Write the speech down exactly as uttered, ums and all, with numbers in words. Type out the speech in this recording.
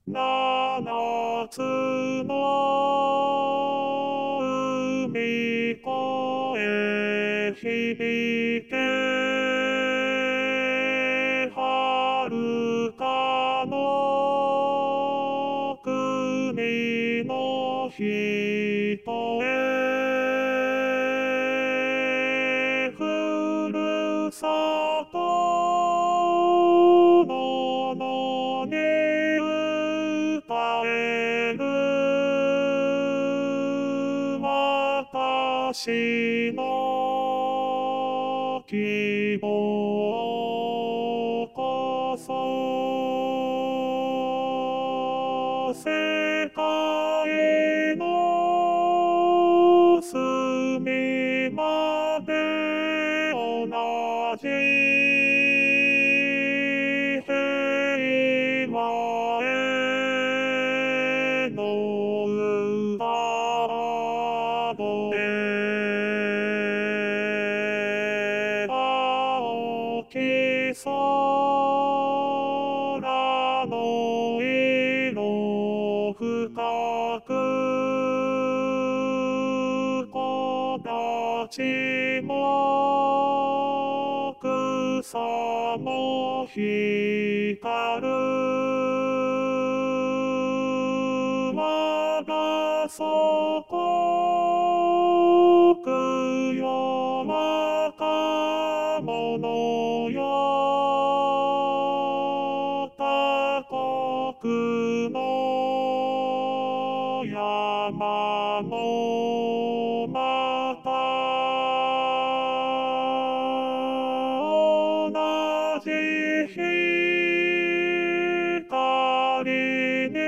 七つの海越え響け遥かの国の人へふるさとののに歌える私の希望こそ世界の隅まで同じ平和への歌声青き空の色深く木立も草も光る我が祖国よ若者よ他国の山もまた同じ光に